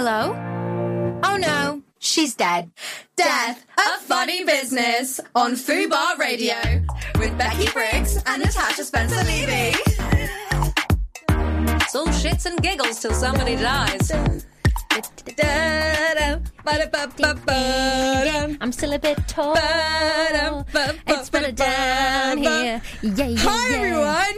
Hello? Oh no, she's dead. Death, a funny business on Fubar Radio with Becky Briggs and Natasha Spencer-Levy. It's all shits and giggles till somebody dies. I'm still a bit tall. It's better down here. Yeah. Hi, everyone.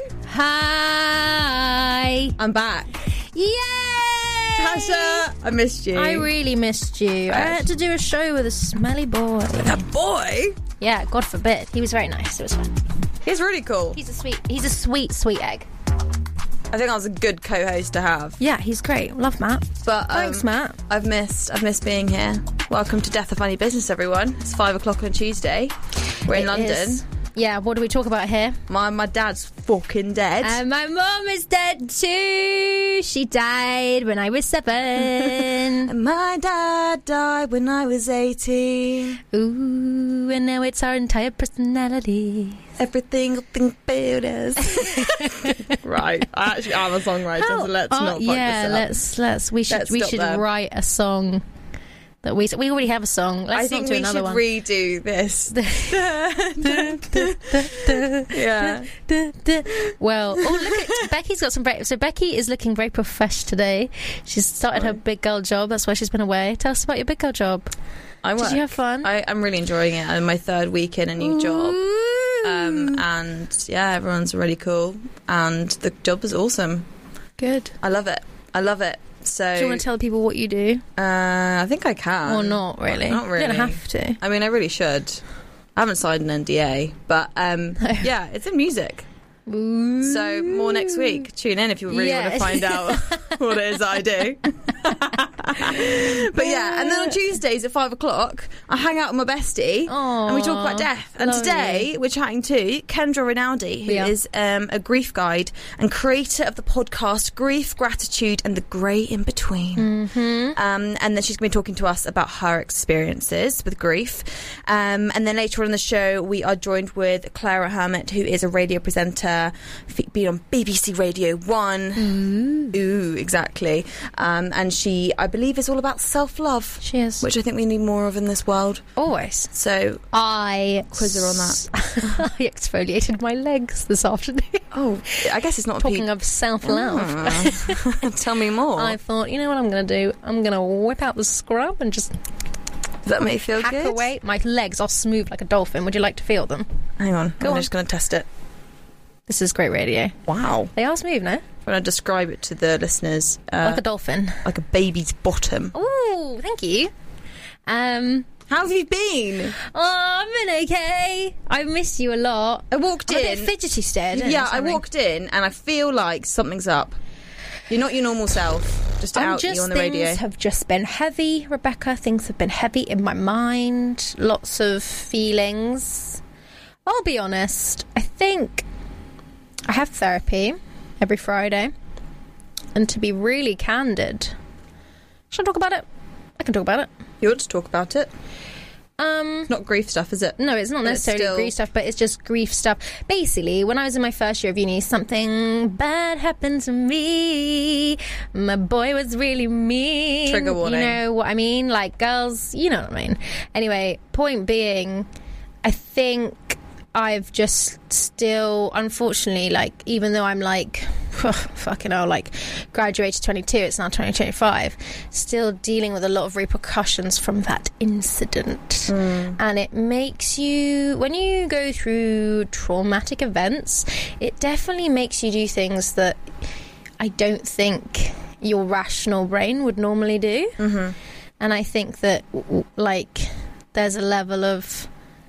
Hi. I'm back. Yay! Tasha, I missed you. I really missed you. I had to do a show with a smelly boy. A boy? Yeah, God forbid. He was very nice. It was fun. He's really cool. He's a sweet egg. I think I was a good co-host to have. Yeah, he's great. Love Matt. But thanks, Matt. I've missed being here. Welcome to Death of Funny Business, everyone. It's 5:00 on Tuesday. We're in London. Is. Yeah, what do we talk about here? My dad's fucking dead. And my mum is dead too. She died when I was 7. And my dad died when I was 18. Ooh, and now it's our entire personality. Everything think about us. Right, I actually am a songwriter, so let's not fuck this up. We should write a song. That we already have a song. Let's I think not do we another should one. redo this. Yeah. Well, look at Becky's got some. So Becky is looking very profesh today. She's started her big girl job. That's why she's been away. Tell us about your big girl job. Did you have fun? I'm really enjoying it. I'm my 3rd week in a new job. And yeah, everyone's really cool. And the job is awesome. Good. I love it. So, do you want to tell people what you do? I think I can. Or not really? Not really. You don't have to. I mean, I really should. I haven't signed an NDA, but yeah, it's in music. Ooh. So more next week. Tune in if you really want to find out what it is that I do. But yeah, and then on Tuesdays at 5:00, I hang out with my bestie. Aww, and we talk about death. And today we're chatting to Kendra Rinaldi, who is a grief guide and creator of the podcast Grief, Gratitude and the Grey in Between. Mm-hmm. And then she's going to be talking to us about her experiences with grief. And then later on in the show, we are joined with Clara Hermit, who is a radio presenter, been on BBC Radio 1. Ooh, exactly. And she, I believe, is all about self-love. She is. Which I think we need more of in this world. Always. So I quiz her on that. I exfoliated my legs this afternoon. Oh, I guess it's not talking of self-love. Tell me more. I thought, you know what I'm going to do? I'm going to whip out the scrub and just... Does that make you feel good? Away. My legs are smooth like a dolphin. Would you like to feel them? Hang on. I'm just going to test it. This is great radio. Wow. They are smooth, no? When I describe it to the listeners... like a dolphin. Like a baby's bottom. Ooh, thank you. How have you been? Oh, I've been okay. I missed you a lot. I walked in... I'm a bit fidgety still. Yeah, I walked in and I feel like something's up. You're not your normal self. Just to out you on the radio. Things have just been heavy, Rebecca. Things have been heavy in my mind. Lots of feelings. I'll be honest. I think I have therapy every Friday. And to be really candid, should I talk about it? I can talk about it. You ought to talk about it. It's not grief stuff, is it? No, it's not necessarily grief stuff, but it's just grief stuff. Basically, when I was in my first year of uni, something bad happened to me. My boy was really mean. Trigger warning. You know what I mean? Like, girls, you know what I mean. Anyway, point being, I think I've just still, unfortunately, like, even though I'm like, fucking hell, like, graduated 22, it's now 2025, still dealing with a lot of repercussions from that incident. And it makes you, when you go through traumatic events, it definitely makes you do things that I don't think your rational brain would normally do. Mm-hmm. And I think that, like, there's a level of...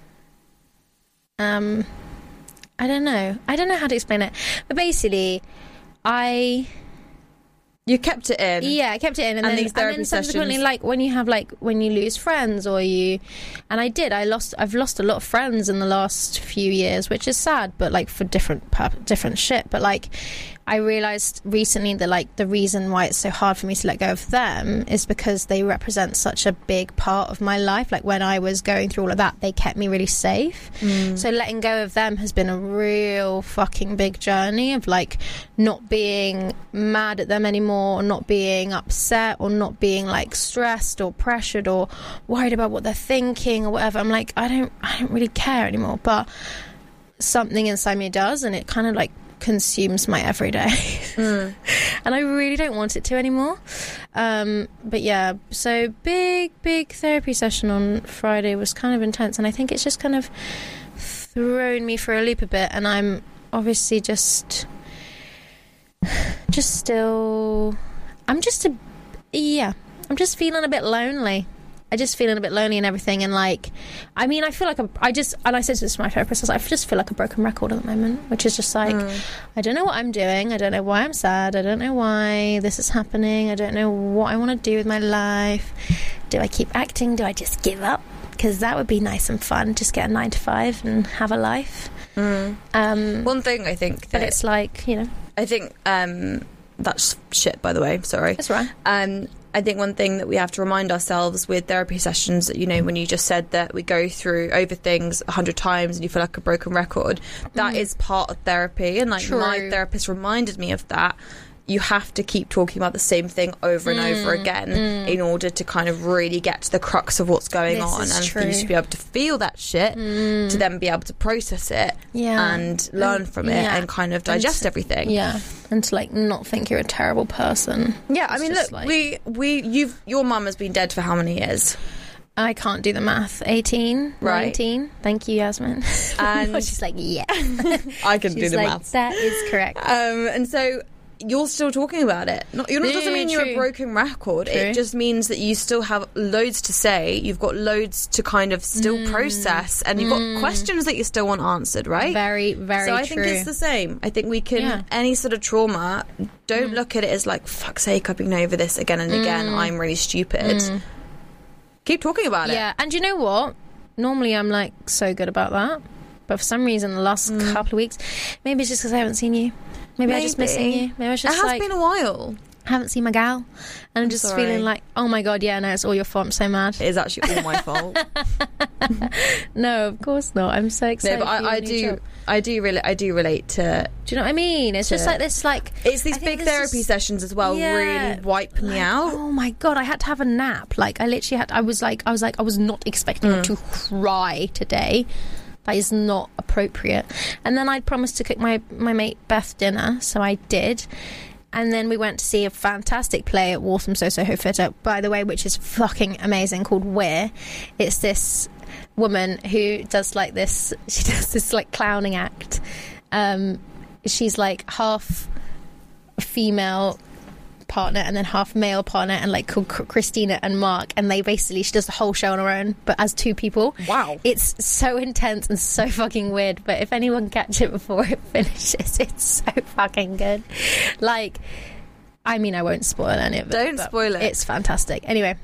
I don't know how to explain it, but basically you kept it in. Yeah, I kept it in, and then subsequently, like when you lose friends, I've lost a lot of friends in the last few years, which is sad, but like for different shit. But like I realised recently that, like, the reason why it's so hard for me to let go of them is because they represent such a big part of my life. Like, when I was going through all of that, they kept me really safe. So letting go of them has been a real fucking big journey of, like, not being mad at them anymore, or not being upset, or not being, like, stressed or pressured or worried about what they're thinking or whatever. I'm like, I don't really care anymore, but something inside me does, and it kind of, like, consumes my everyday. And I really don't want it to anymore. But yeah, so big therapy session on Friday was kind of intense, and I think it's just kind of thrown me for a loop a bit, and I'm obviously just still, I'm just feeling a bit lonely. I just feeling a bit lonely and everything, and, like, I mean, I feel like and I said this to my therapist, I was like, I just feel like a broken record at the moment, which is just like, I don't know what I'm doing, I don't know why I'm sad, I don't know why this is happening, I don't know what I want to do with my life. Do I keep acting? Do I just give up? Because that would be nice and fun, just get a 9 to 5 and have a life. One thing I think that, but it's like, you know, I think that's shit, by the way, sorry, that's right. I think one thing that we have to remind ourselves with therapy sessions, that, you know, when you just said that we go through over things 100 times and you feel like a broken record, that is part of therapy. And, like, True. my therapist reminded me of that. You have to keep talking about the same thing over and over again in order to kind of really get to the crux of what's going on, and for you to be able to feel that shit, to then be able to process it and learn from it and kind of digest everything. Yeah, and to, like, not think you're a terrible person. Yeah, I It's mean, just look, like- your mum has been dead for how many years? I can't do the math. 18, Right. 19. Thank you, Yasmin. And she's like, yeah. I can do She's the like, maths. that is correct. And so you're still talking about it. Doesn't mean you're a broken record. True. It just means that you still have loads to say. You've got loads to kind of still process, and you've got questions that you still want answered, right? Very, very So I true. think it's the same. I think we can, any sort of trauma, don't look at it as like, fuck's sake, I've been over this again and again, I'm really stupid. Keep talking about it. Yeah, and you know what? Normally I'm, like, so good about that. But for some reason, the last couple of weeks, maybe it's just because I haven't seen you. Maybe I'm just missing you. Maybe it's just, it has like, been a while. I haven't seen my gal. And I'm just sorry. feeling like, oh my God, yeah, no, it's all your fault. I'm so mad. It is actually all my fault. No, of course not. I'm so excited. No, but for your new job. I do relate to. Do you know what I mean? It's just like this, like, It's these I think big this therapy is- sessions as well. Yeah. Really wipe me out. Oh my God, I had to have a nap. Like, I literally had. I was not expecting to cry today. That is not appropriate. And then I'd promised to cook my mate Beth dinner, so I did. And then we went to see a fantastic play at Waltham Soho Theatre, by the way, which is fucking amazing, called We're. It's this woman who does, like, this. She does this, like, clowning act. She's, like, half female partner and then half male partner, and, like, called Christina and Mark, and she does the whole show on her own, but as two people. Wow. It's so intense and so fucking weird, but if anyone catch it before it finishes, it's so fucking good. Like, I mean, I won't spoil any of it. Don't but spoil it. It's fantastic. Anyway,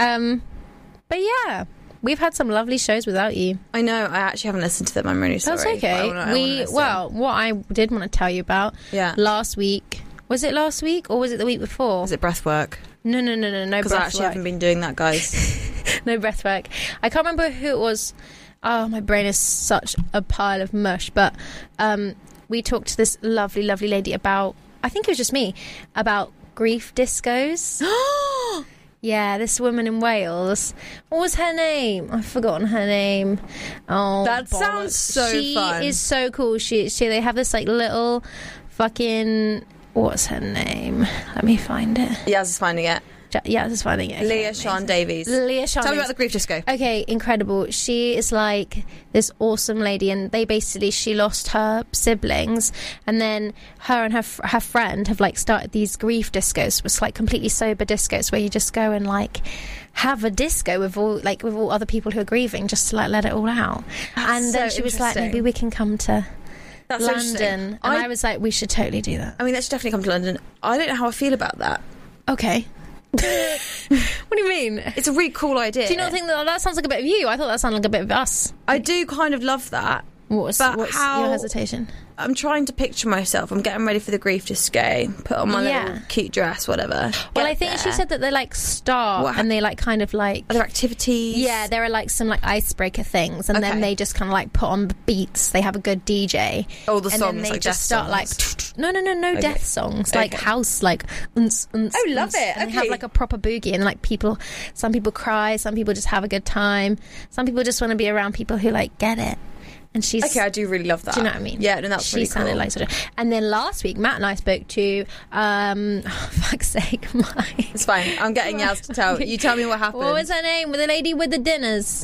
but yeah, we've had some lovely shows without you. I know. I actually haven't listened to them. I'm really sorry. That's okay. But I wanna listen. What I did want to tell you about last week. Was it last week or was it the week before? Is it breath work? No breath Because I actually haven't been doing that, guys. No breath work. I can't remember who it was. Oh, my brain is such a pile of mush. But we talked to this lovely, lovely lady about, I think it was just me, about grief discos. Yeah, this woman in Wales. What was her name? I've forgotten her name. Oh, That sounds so fun. She is so cool. They have this, like, little fucking... What's her name? Let me find it. Yaz is finding it. Yaz is finding it. Okay, Leah amazing. Sean Davies. Leah Sean Tell me Davies. about the grief disco. Okay, incredible. She is, like, this awesome lady, and she lost her siblings, and then her and her friend have, like, started these grief discos. It's like completely sober discos where you just go and, like, have a disco with all other people who are grieving, just to, like, let it all out. And then she was like, maybe we can come to That's so interesting. London, and I was like, we should totally do that. I mean, that should definitely come to London. I don't know how I feel about that. Okay. What do you mean? It's a really cool idea. Do you not think that sounds like a bit of you? I thought that sounded like a bit of us. I do kind of love that. What's your hesitation? I'm trying to picture myself. I'm getting ready for the grief disco. Put on my little cute dress, whatever. Well, I think she said that they like start and they like kind of like other activities. Yeah, there are like some like icebreaker things, and then they just kind of like put on the beats. They have a good DJ. Oh, the songs, and then they like just death start songs. no death songs, like house, like Oh, love it. And they have like a proper boogie, and like some people cry, some people just have a good time, some people just want to be around people who like get it. And she's okay. I do really love that. Do you know what I mean? Yeah, and that's she really sounded cool. like sort of. And then last week, Matt and I spoke to. Fuck's sake, Mike. It's fine. I'm getting Yaz to tell. You tell me what happened. What was her name? With the lady with the dinners.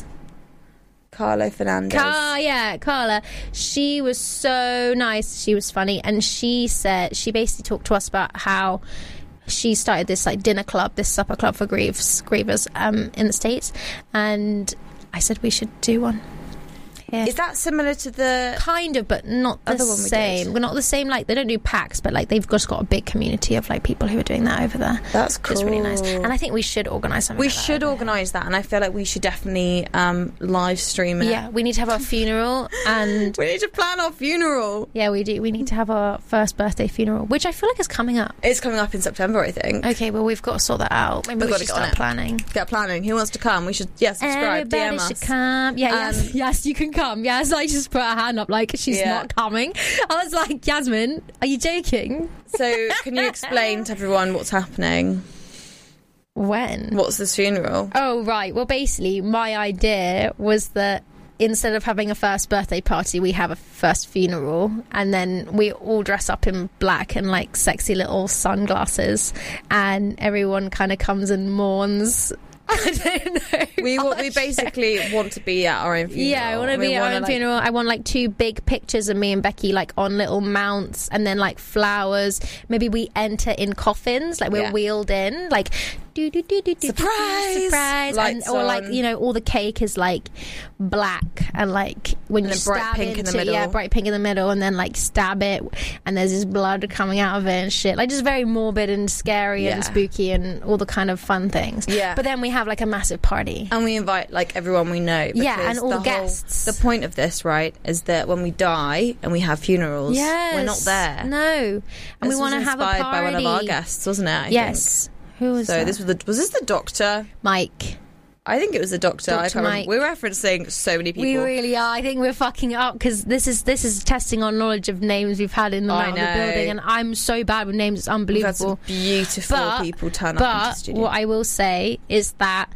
Carlo Fernandez. Carla. She was so nice. She was funny, and she basically talked to us about how she started this like dinner club, this supper club for grievers in the States, and I said we should do one. Yeah. Is that similar to the kind of, but not the same? We're not the same. Like they don't do packs, but like they've just got a big community of like people who are doing that over there. That's cool. It's really nice, and I think we should organise something. We like should organise that, and I feel like we should definitely live stream it. Yeah, we need to have our funeral, and we need to plan our funeral. Yeah, we do. We need to have our first birthday funeral, which I feel like is coming up. It's coming up in September, I think. Okay, well we've got to sort that out. Maybe we should start planning. Get planning. Who wants to come? We should subscribe. Everybody DM should us. come. Yeah, yes, you can come. Yes, I just put her hand up like she's not coming. I was like, Yasmin, are you joking? So can you explain to everyone what's happening? When? What's this funeral? Oh, right. Well, basically, my idea was that instead of having a first birthday party, we have a first funeral, and then we all dress up in black and like sexy little sunglasses, and everyone kind of comes and mourns. I don't know. We basically want to be at our own funeral. Yeah, I want to be at our own funeral. I want like 2 big pictures of me and Becky like on little mounts, and then like flowers. Maybe we enter in coffins, like we're wheeled in, like surprise, or like, you know, all the cake is like black, and like when you stab bright pink in the middle. Yeah, bright pink in the middle, and then like stab it, and there's this blood coming out of it and shit. Like just very morbid and scary and spooky and all the kind of fun things. Yeah. But then we have like a massive party, and we invite like everyone we know. Yeah, and all the guests. The point of this, right, is that when we die and we have funerals, we're not there. No, and we want to have a party. Inspired by one of our guests, wasn't it? I think. Who was that? Was this the doctor? Mike. I think it was the doctor. I can't remember. We're referencing so many people. We really are. I think we're fucking up because this is testing our knowledge of names we've had in the building, and I'm so bad with names. It's unbelievable. We've had some beautiful people turn up into the studio. But what I will say is that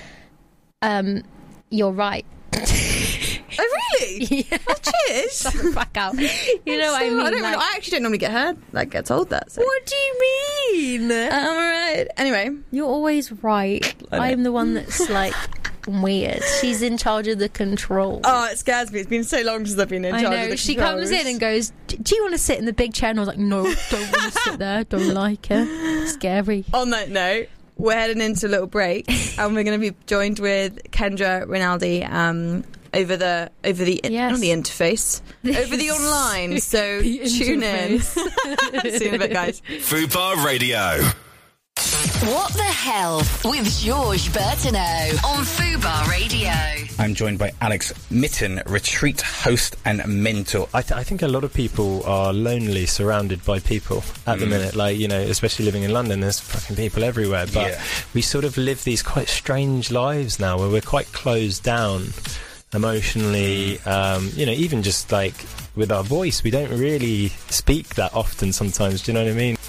you're right. Oh really? Yeah. Oh, cheers. Shut the fuck up. You know what I mean? I actually don't normally get told that. So. What do you mean? I'm alright. Anyway, you're always right. I'm the one that's like weird. She's in charge of the control. Oh, it scares me. It's been so long since I've been in charge of the controls. She comes in and goes, do you want to sit in the big chair? And I was like, no, don't want to sit there. Don't like it. Scary. On that note, we're heading into a little break, and we're going to be joined with Kendra Rinaldi over the not the interface, over the online. So tune in. See you in a bit, guys. Fubar Radio. What the hell with Georges Bertineau on Fubar Radio. I'm joined by Alex Mitten, retreat host and mentor. I think a lot of people are lonely, surrounded by people at the minute. Like, you know, especially living in London, there's fucking people everywhere. But we sort of live these quite strange lives now where we're quite closed down emotionally. You know, even just like with our voice, we don't really speak that often sometimes. Do you know what I mean?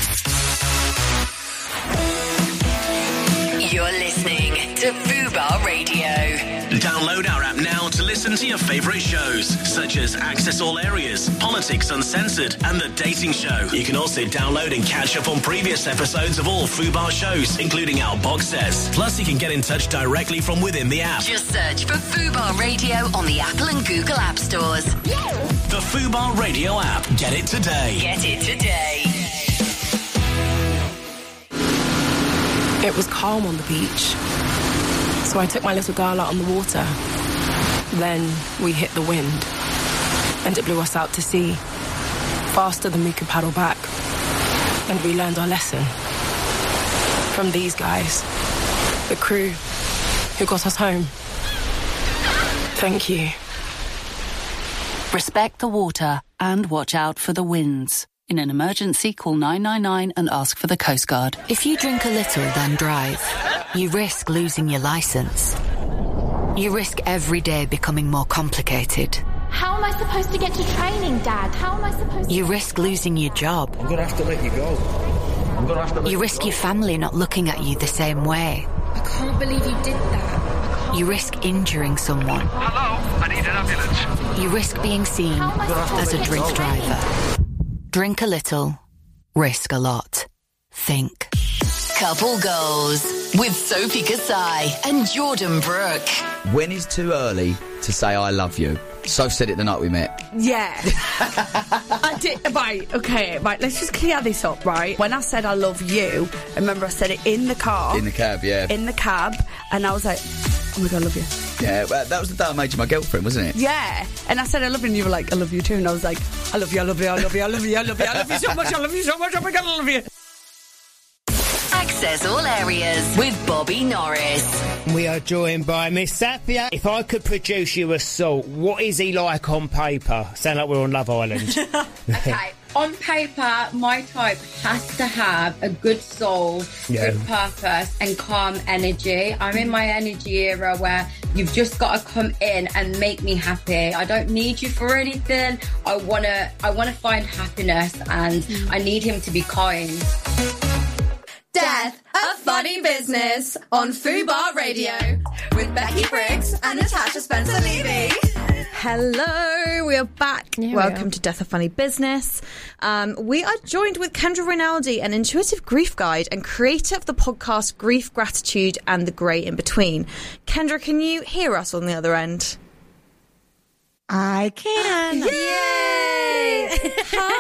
You're listening to Fubar Radio. Download our app now to listen to your favourite shows, such as Access All Areas, Politics Uncensored, and The Dating Show. You can also download and catch up on previous episodes of all Fubar shows, including our box sets. Plus, you can get in touch directly from within the app. Just search for Fubar Radio on the Apple and Google App Stores. The Fubar Radio app. Get it today. Get it today. It was calm on the beach, so I took my little girl out on the water. Then we hit the wind, and it blew us out to sea, faster than we could paddle back. And we learned our lesson from these guys, the crew who got us home. Thank you. Respect the water and watch out for the winds. In an emergency, call 999 and ask for the Coast Guard. If you drink a little, then drive, you risk losing your licence. You risk every day becoming more complicated. How am I supposed to get to training, Dad? How am I supposed to... You risk losing your job. I'm going to have to let you go. I'm going to have to let you risk your family not looking at you the same way. I can't believe you did that. You risk injuring someone. Hello, I need an ambulance. You risk being seen as a drink driver. Drink a little, risk a lot. Think. Couple Goals with Sophie Kasai and Jordan Brooke. When is too early to say I love you? Soph said it the night we met. Yeah. I did. Right, okay, right, let's just clear this up, right? When I said I love you, I remember I said it in the car. In the cab, yeah. In the cab, and I was like, oh my God, I love you. Yeah, well, that was the day I made you my girlfriend, wasn't it? Yeah. And I said I love you, and you were like, I love you too. And I was like, I love you, I love you, I love you, I love you, I love you, I love you so much, I love you so much, oh my God, I love you. Access all areas with Bobby Norris. We are joined by Miss Safia. If I could produce you a salt, what is he like on paper? Sound like we're on Love Island. Okay, on paper, my type has to have a good soul, good purpose and calm energy. I'm in my energy era where you've just got to come in and make me happy. I don't need you for anything. I wanna find happiness, and I need him to be kind. Death, a funny business on Fubar Radio with Becky Briggs and Natasha Spencer-Levy. Hello, we are back. Welcome to Death, a Funny Business. We are joined with Kendra Rinaldi, an intuitive grief guide and creator of the podcast Grief, Gratitude and the Grey in Between. Kendra, can you hear us on the other end? I can. Yay!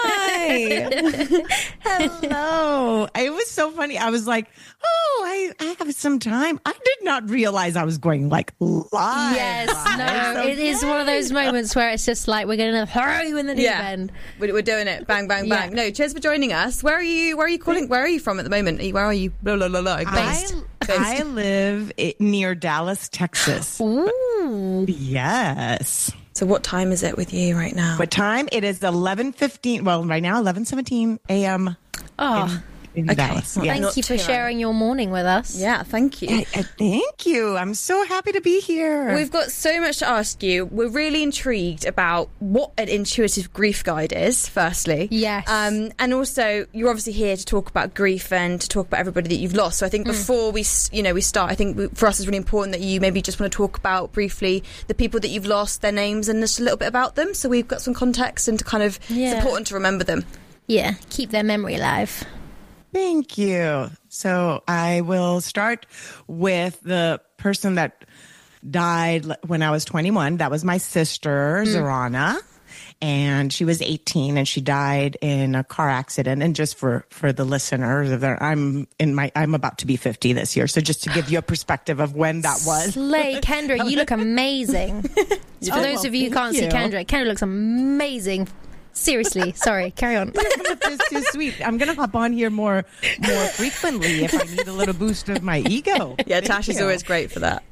Hi. Hello. It was so funny. I was like, oh, I have some time. I did not realize I was going like live. Yes, no. It is one of those moments where it's just like, we're going to throw you in the deep end. We're doing it. Bang, bang, bang. No, cheers for joining us. Where are you calling? Where are you from at the moment? Where are you? Blah, blah, blah, blah. Based. I live near Dallas, Texas. Ooh. Yes. So what time is it with you right now? What time? It is 11:15. Well, right now, 11:17 a.m. in Dallas. Well, thank you for sharing your morning with us. Yeah, thank you. Thank you. I'm so happy to be here. We've got so much to ask you. We're really intrigued about what an intuitive grief guide is, firstly. Yes. And also, you're obviously here to talk about grief and to talk about everybody that you've lost. So I think before we start, I think for us it's really important that you maybe just want to talk about briefly the people that you've lost, their names, and just a little bit about them. So we've got some context and to kind of, it's important to remember them. Yeah, keep their memory alive. Thank you. So I will start with the person that died when I was 21. That was my sister, Zorana. And she was 18 and she died in a car accident. And just for the listeners, I'm about to be 50 this year. So just to give you a perspective of when that was. Slay, Kendra, you look amazing. For those of you who can't see Kendra looks amazing. Seriously, sorry, carry on. It's too sweet. I'm going to hop on here more frequently if I need a little boost of my ego. Yeah, Tasha's always great for that.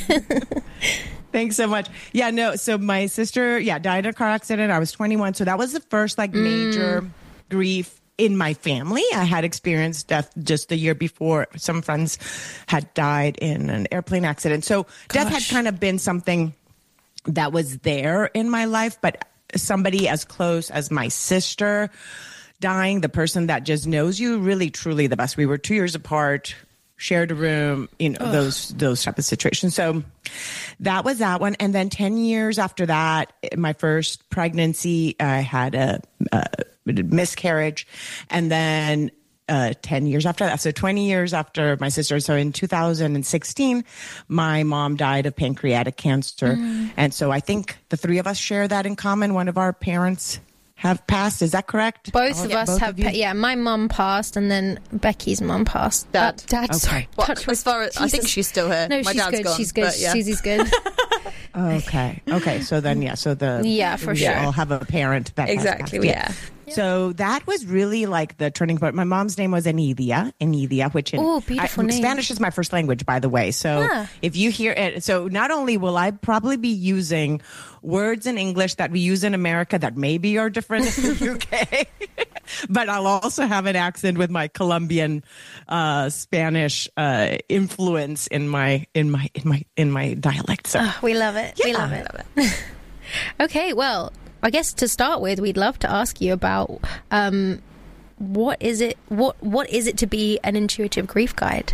Thanks so much. Yeah, no, so my sister, died in a car accident. I was 21, so that was the first major grief in my family. I had experienced death just the year before. Some friends had died in an airplane accident. So death had kind of been something that was there in my life, but somebody as close as my sister dying, the person that just knows you really, truly the best. We were 2 years apart, shared a room, those type of situations. So that was that one. And then 10 years after that, my first pregnancy, I had a miscarriage. And then 10 years after that, so 20 years after my sister. So in 2016, my mom died of pancreatic cancer. And so I think the three of us share that in common. One of our parents have passed. Is that correct? Both of us have. My mum passed, and then Becky's mum passed. Dad, sorry. As far as I think she's still here. No, my she's dad's good. gone, She's good. Susie's good. Okay. So then, for sure. I'll have a parent that exactly. has passed. So that was really like the turning point. My mom's name was Enilia, which beautiful name. Spanish is my first language, by the way. So if you hear it, so not only will I probably be using words in English that we use in America that maybe are different in the UK, but I'll also have an accent with my Colombian Spanish influence in my dialect. So we love it. Yeah. We love it. Okay, well, I guess to start with, we'd love to ask you about what is it to be an intuitive grief guide?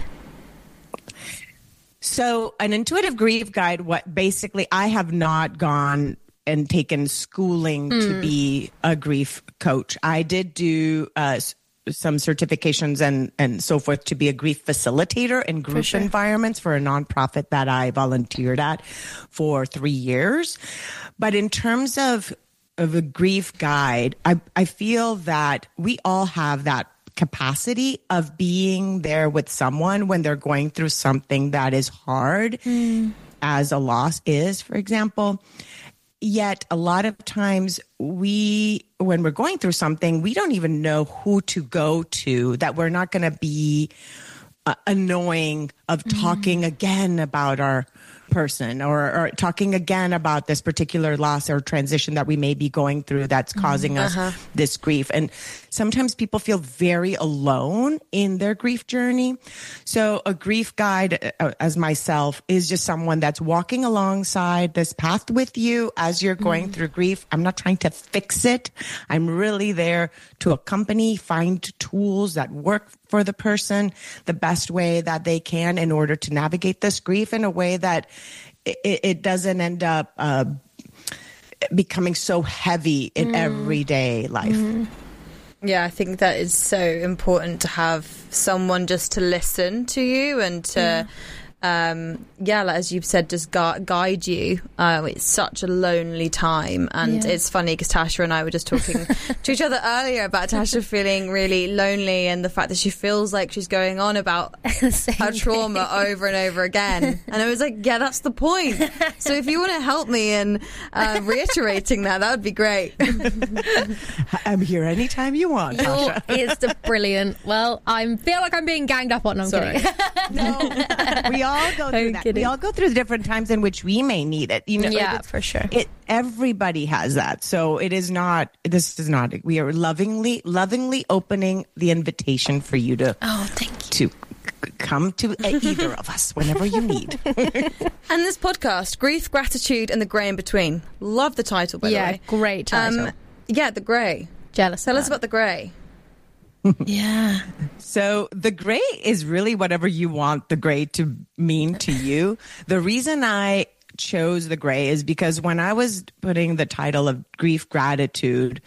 So an intuitive grief guide, I have not gone and taken schooling to be a grief coach. I did do some certifications and so forth to be a grief facilitator in group environments for a nonprofit that I volunteered at for 3 years. But in terms of a grief guide, I feel that we all have that capacity of being there with someone when they're going through something that is hard, as a loss is, for example. Yet a lot of times when we're going through something, we don't even know who to go to, that we're not going to be annoying of talking again about our person or talking again about this particular loss or transition that we may be going through that's causing us this grief. And sometimes people feel very alone in their grief journey. So a grief guide, as myself, is just someone that's walking alongside this path with you as you're going through grief. I'm not trying to fix it. I'm really there to accompany, find tools that work for the person the best way that they can in order to navigate this grief in a way that it doesn't end up becoming so heavy in everyday life. Yeah, I think that is so important to have someone just to listen to you and to, like as you've said, just guide you. It's such a lonely time. And it's funny because Tasha and I were just talking to each other earlier about Tasha feeling really lonely and the fact that she feels like she's going on about her trauma over and over again. And I was like, yeah, that's the point. So if you want to help me in reiterating that would be great. I'm here anytime you want, Tasha. It's brilliant. Well, I feel like I'm being ganged up on. I'm kidding. No, we all go through that. We all go through the different times in which we may need it. You know, for sure. Everybody has that. So it is not. This is not. We are lovingly opening the invitation for you to. Oh, thank you. To come to either of us whenever you need. And this podcast, Grief, Gratitude, and the Grey in Between. Love the title, by the way. Yeah, great title. The Grey. Jealous. Tell us about the Grey. Yeah. So the gray is really whatever you want the gray to mean to you. The reason I chose the gray is because when I was putting the title of Grief Gratitude,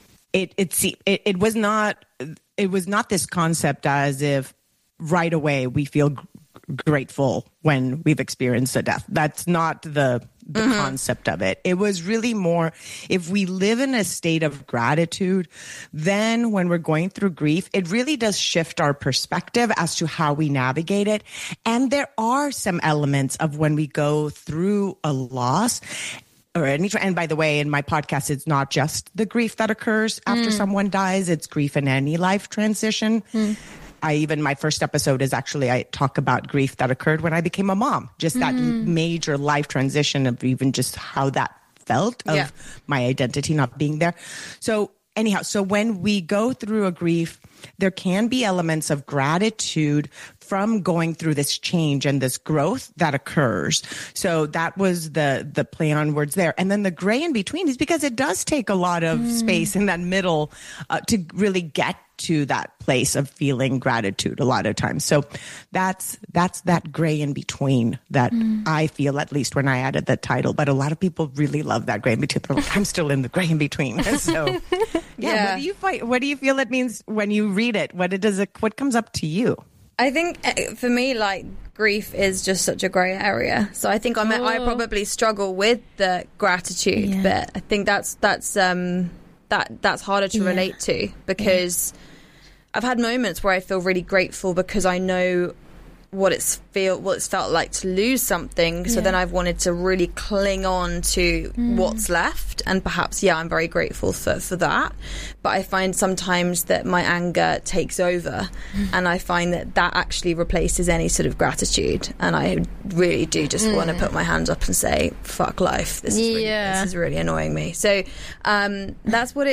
it was not this concept as if right away we feel grateful when we've experienced a death. That's not the concept of it. It was really more, if we live in a state of gratitude, then when we're going through grief, it really does shift our perspective as to how we navigate it. And there are some elements of when we go through a loss and by the way, in my podcast, it's not just the grief that occurs after someone dies, it's grief in any life transition. My first episode is actually, I talk about grief that occurred when I became a mom, just that major life transition of even just how that felt of my identity not being there. So anyhow, so when we go through a grief, there can be elements of gratitude from going through this change and this growth that occurs. So that was the play on words there. And then the gray in between is because it does take a lot of space in that middle to really get to that place of feeling gratitude a lot of times. So that's that gray in between that I feel, at least when I added the title. But a lot of people really love that gray in between. They're like, I'm still in the gray in between. So what do you feel it means when you read it? What comes up to you? I think for me, like, grief is just such a grey area. So I think I probably struggle with the gratitude, but I think that's harder to relate to because I've had moments where I feel really grateful because I know what it's felt like to lose something. So then I've wanted to really cling on to what's left, and perhaps I'm very grateful for that. But I find sometimes that my anger takes over, and I find that actually replaces any sort of gratitude. And I really do just want to put my hands up and say, "Fuck life! This is really annoying me." So that's what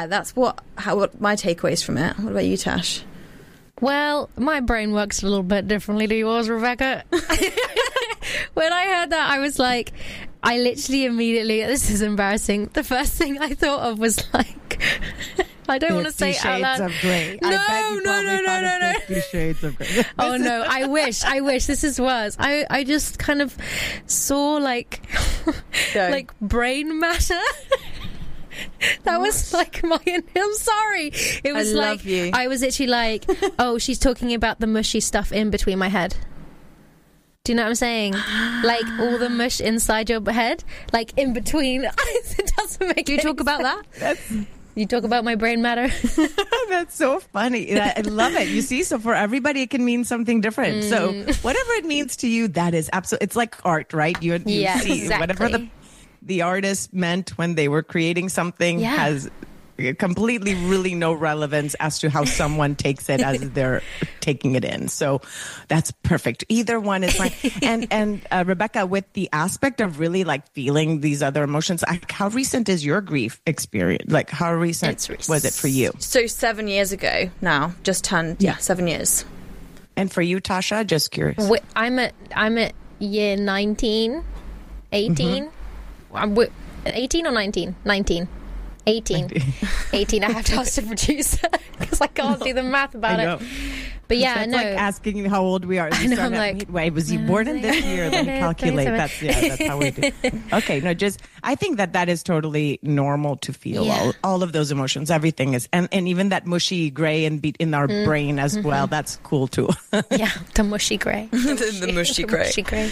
what my takeaways from it. What about you, Tash? Well, my brain works a little bit differently to yours, Rebecca. When I heard that, I was like, I literally immediately, this is embarrassing, the first thing I thought of was like, I don't want to say it out loud. 50 Shades of Grey. No. 50 Shades of Grey. Oh no, I wish. This is worse. I just kind of saw like brain matter. That was like I'm sorry. It was I was literally like, oh, she's talking about the mushy stuff in between my head. Do you know what I'm saying? Like all the mush inside your head, like in between. It doesn't make. Do you talk about that? You talk about my brain matter. That's so funny. I love it. You see, so for everybody, it can mean something different. So whatever it means to you, that is absolutely. It's like art, right? You see exactly. Whatever the artist meant when they were creating something has completely really no relevance as to how someone takes it as they're taking it in. So that's perfect. Either one is fine. And Rebecca, with the aspect of really like feeling these other emotions, how recent is your grief experience? Like how recent was it for you? So 7 years ago now, just turned 7 years. And for you, Tasha, just curious. I'm at year 19, 18. I'm 18 or 19? 19. 18. 18. I have to ask the producer because I can't do the math about it. But it's like asking you how old we are. I know, I'm like, wait, was you born in this year? Then calculate. That's how we do. Okay, no, I think that is totally normal to feel all of those emotions. Everything is, and even that mushy gray and beat in our brain as well. That's cool too. The mushy gray. the mushy gray. Mushy gray.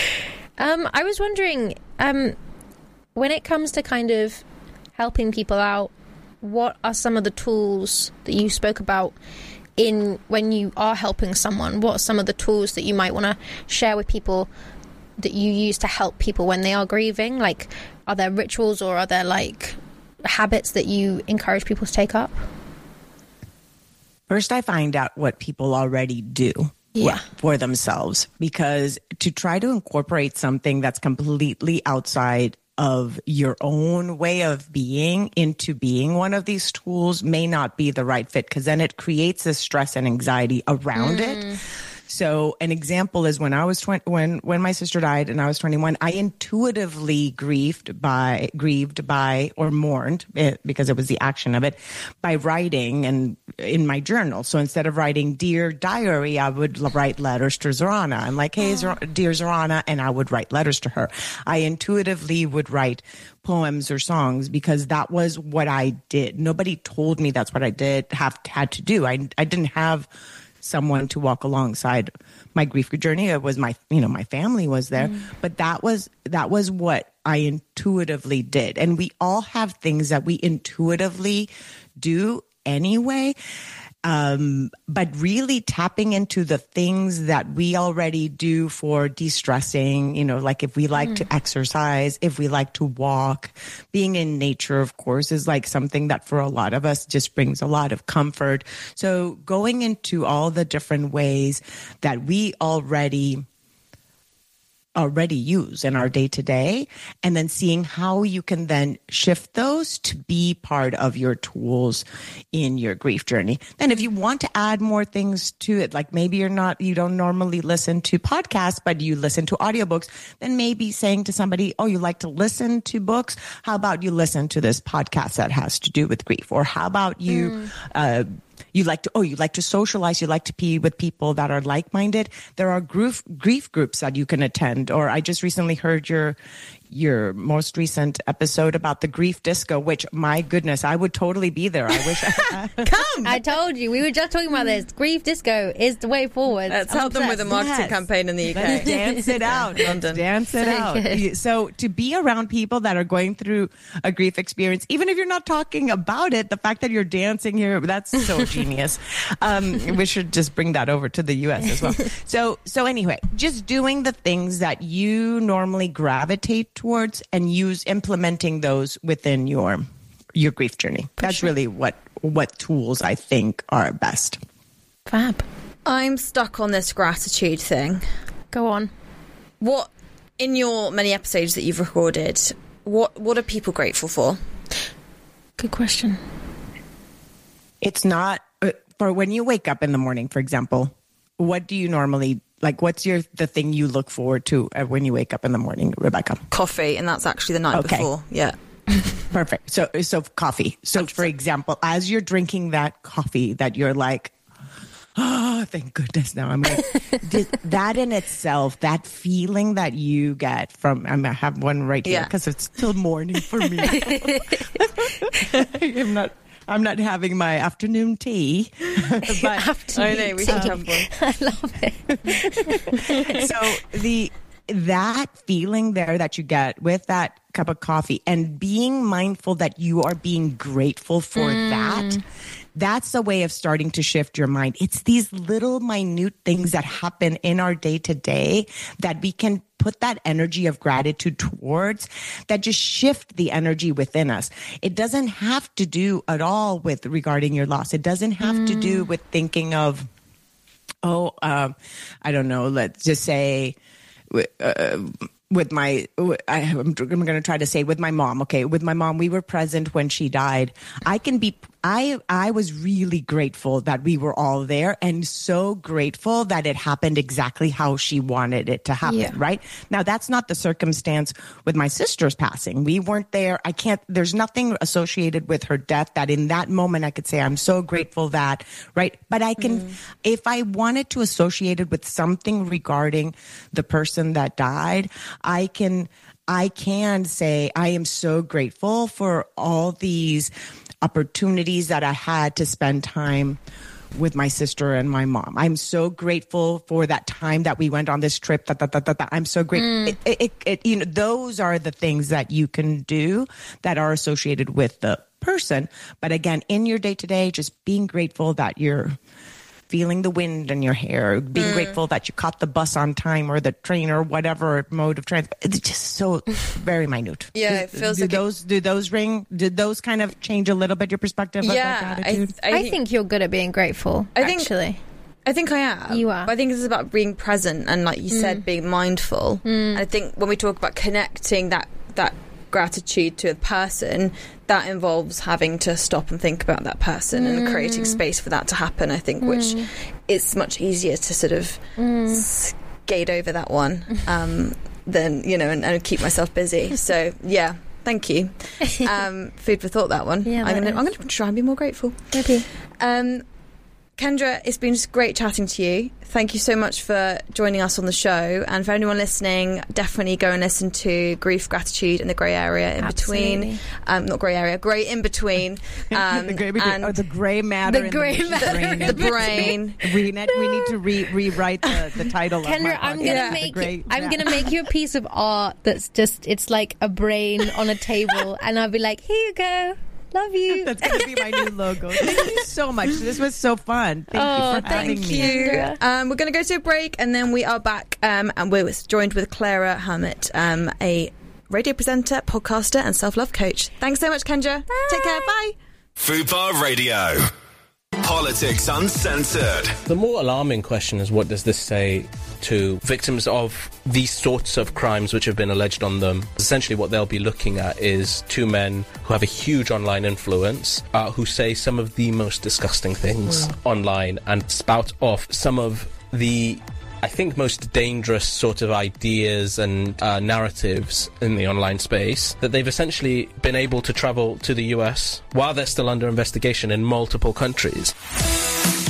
I was wondering, when it comes to kind of helping people out, what are some of the tools that you spoke about when you are helping someone? What are some of the tools that you might want to share with people that you use to help people when they are grieving? Like, are there rituals or are there like habits that you encourage people to take up? First, I find out what people already do. For themselves, because to try to incorporate something that's completely outside of your own way of being into being one of these tools may not be the right fit, because then it creates this stress and anxiety around it. So an example is when I was when my sister died and I was 21, I intuitively grieved by or mourned it, because it was the action of it, by writing and in my journal. So instead of writing Dear Diary, I would write letters to Zorana. I'm like, hey, dear Zorana, and I would write letters to her. I intuitively would write poems or songs because that was what I did. Nobody told me that's what I had to do. I didn't have someone to walk alongside my grief journey. It was my family was there, but that was what I intuitively did. And we all have things that we intuitively do anyway. But really tapping into the things that we already do for de-stressing, like if we like to exercise, if we like to walk, being in nature, of course, is like something that for a lot of us just brings a lot of comfort. So going into all the different ways that we already use in our day-to-day, and then seeing how you can then shift those to be part of your tools in your grief journey. Then if you want to add more things to it, like maybe you don't normally listen to podcasts, but you listen to audiobooks, then maybe saying to somebody, oh, you like to listen to books? How about you listen to this podcast that has to do with grief? Or how about you, you like to socialize, you like to be with people that are like-minded. There are grief groups that you can attend. Or I just recently heard your your most recent episode about the grief disco, which, my goodness, I would totally be there. I wish Come! I told you. We were just talking about this. Grief disco is the way forward. Let's help them with a marketing campaign in the UK. Let's dance it out. London. Dance it out. So to be around people that are going through a grief experience, even if you're not talking about it, the fact that you're dancing here, that's so genius. We should just bring that over to the US as well. So anyway, just doing the things that you normally gravitate towards and implementing those within your grief journey. That's really what tools I think are best. Fab. I'm stuck on this gratitude thing. Go on. What, in your many episodes that you've recorded, what are people grateful for? Good question. It's not for when you wake up in the morning, for example. What do you normally like? What's the thing you look forward to when you wake up in the morning, Rebecca? Coffee, and that's actually the night before. Yeah. Perfect. So coffee. So for example, as you're drinking that coffee, that you're like, oh, thank goodness now I'm like, that in itself, that feeling that you get from, I have one right here because it's still morning for me. I'm not having my afternoon tea. But afternoon I know, we should have one. I love it. So that feeling there that you get with that cup of coffee and being mindful that you are being grateful for that's a way of starting to shift your mind. It's these little minute things that happen in our day to day that we can put that energy of gratitude towards, that just shift the energy within us. It doesn't have to do at all with regarding your loss. It doesn't have to do with thinking of, I don't know, let's just say, I'm going to try to say with my mom. Okay. With my mom, we were present when she died. I was really grateful that we were all there and so grateful that it happened exactly how she wanted it to happen. Right now, that's not the circumstance with my sister's passing. We weren't there. There's nothing associated with her death that in that moment I could say, I'm so grateful that, right. But I can, if I wanted to associate it with something regarding the person that died, I can say I am so grateful for all these opportunities that I had to spend time with my sister and my mom. I'm so grateful for that time that we went on this trip. I'm so grateful. Those are the things that you can do that are associated with the person. But again, in your day to day, just being grateful that you're feeling the wind in your hair, being grateful that you caught the bus on time or the train or whatever mode of transport. It's just so very minute. Yeah, it feels do those ring? Did those kind of change a little bit your perspective of that gratitude? I think you're good at being grateful, actually. I think I am. You are. But I think it's about being present and, like you said, being mindful. And I think when we talk about connecting that gratitude to a person, that involves having to stop and think about that person and creating space for that to happen, I think, which is much easier to sort of skate over that one than, and keep myself busy. So, yeah, thank you. Food for thought, that one. Yeah, I'm going to try and be more grateful. Maybe. Kendra, it's been just great chatting to you. Thank you so much for joining us on the show. And for anyone listening, definitely go and listen to Grief, Gratitude and the Grey Area in between. Not grey area, grey in between. The grey matter. The grey matter. The brain. We need to rewrite the title. Kendra, I'm gonna make you a piece of art that's just, it's like a brain on a table, and I'll be like, here you go. Love you. That's going to be my new logo. Thank you so much. This was so fun. Thank you for having me. We're going to go to a break and then we are back and we're joined with Clara Hermit, a radio presenter, podcaster and self-love coach. Thanks so much, Kendra. Bye. Take care. Bye. Fubar Radio. Politics Uncensored. The more alarming question is, what does this say to victims of these sorts of crimes which have been alleged on them? Essentially what they'll be looking at is two men who have a huge online influence, who say some of the most disgusting things online and spout off some of the, I think, most dangerous sort of ideas and narratives in the online space, that they've essentially been able to travel to the US while they're still under investigation in multiple countries.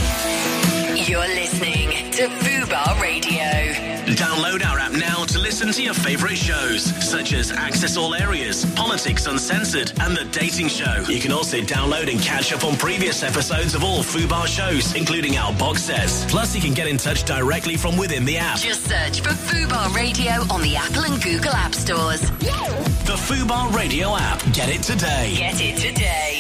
You're listening to Fubar Radio. Download our app now to listen listen to your favourite shows, such as Access All Areas, Politics Uncensored, and The Dating Show. You can also download and catch up on previous episodes of all Fubar shows, including our box sets. Plus, you can get in touch directly from within the app. Just search for Fubar Radio on the Apple and Google App Stores. The Fubar Radio app. Get it today. Get it today.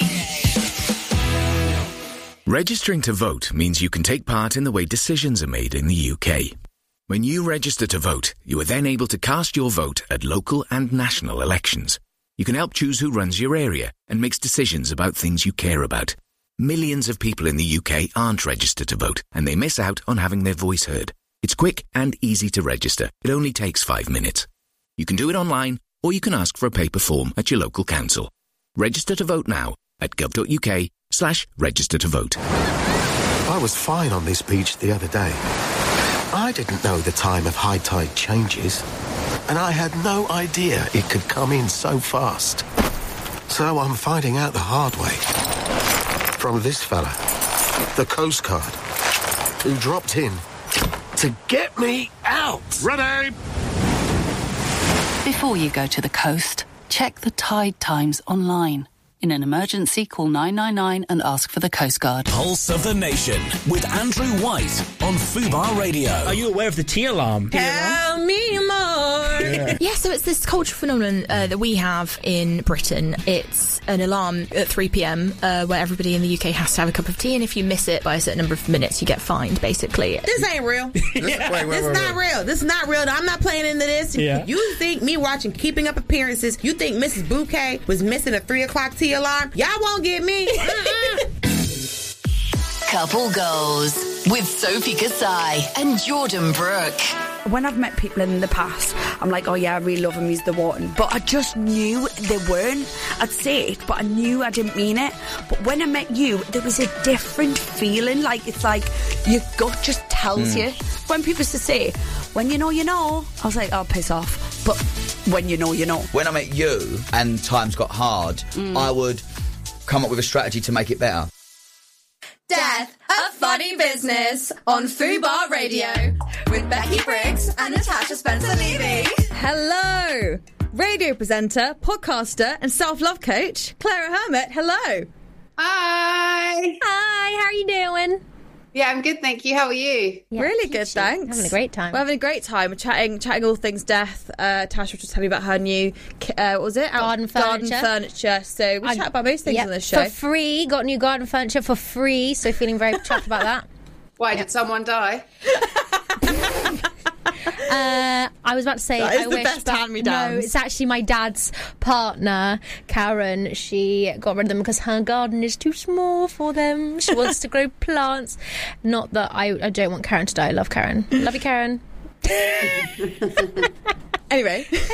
Registering to vote means you can take part in the way decisions are made in the UK. When you register to vote, you are then able to cast your vote at local and national elections. You can help choose who runs your area and makes decisions about things you care about. Millions of people in the UK aren't registered to vote, and they miss out on having their voice heard. It's quick and easy to register. It only takes 5 minutes. You can do it online, or you can ask for a paper form at your local council. Register to vote now at gov.uk/register to vote. I was fine on this beach the other day. I didn't know the time of high tide changes, and I had no idea it could come in so fast. So I'm finding out the hard way. From this fella, the Coast Guard, who dropped in to get me out. Ready! Before you go to the coast, check the tide times online. In an emergency, call 999 and ask for the Coast Guard. Pulse of the Nation with Andrew White on Fubar Radio. Are you aware of the tea alarm? Tell me more. Yeah, so it's this cultural phenomenon that we have in Britain. It's an alarm at 3 p.m. Where everybody in the UK has to have a cup of tea, and if you miss it by a certain number of minutes, you get fined, basically. This ain't real. This is not real. This is not real. I'm not playing into this. Yeah. You think me watching Keeping Up Appearances, you think Mrs. Bouquet was missing a 3 o'clock tea alarm? Y'all won't get me. Couple Goals with Sophie Kasai and Jordan Brooke. When I've met people in the past, I'm like, oh yeah, I really love him, he's the one. But I just knew they weren't. I'd say it, but I knew I didn't mean it. But when I met you, there was a different feeling. Like, it's like your gut just tells you. When people used to say, when you know, you know, I was like, oh, piss off. But when you know, you know. When I met you and times got hard, I would come up with a strategy to make it better. Death, a Funny Business on Fubar Radio with Becky Briggs and Natasha Spencer-Levy. Hello, radio presenter, podcaster, and self-love coach, Clara Hermit. Hello. Hi. Hi, how are you doing? Yeah, I'm good, thank you. How are you? Yeah, really good, thanks. Having a great time. We're having a great time. We're chatting all things death. Tasha was just telling me about her new, what was it? Garden furniture. So we chat about most things on this show. For free. Got new garden furniture for free. So feeling very chuffed about that. Why, did someone die? I was about to say, that is I the wish, best but hand-me-downs. no, it's actually my dad's partner, Karen. She got rid of them because her garden is too small for them. She wants to grow plants. Not that I don't want Karen to die. I love Karen. Love you, Karen. Anyway. Do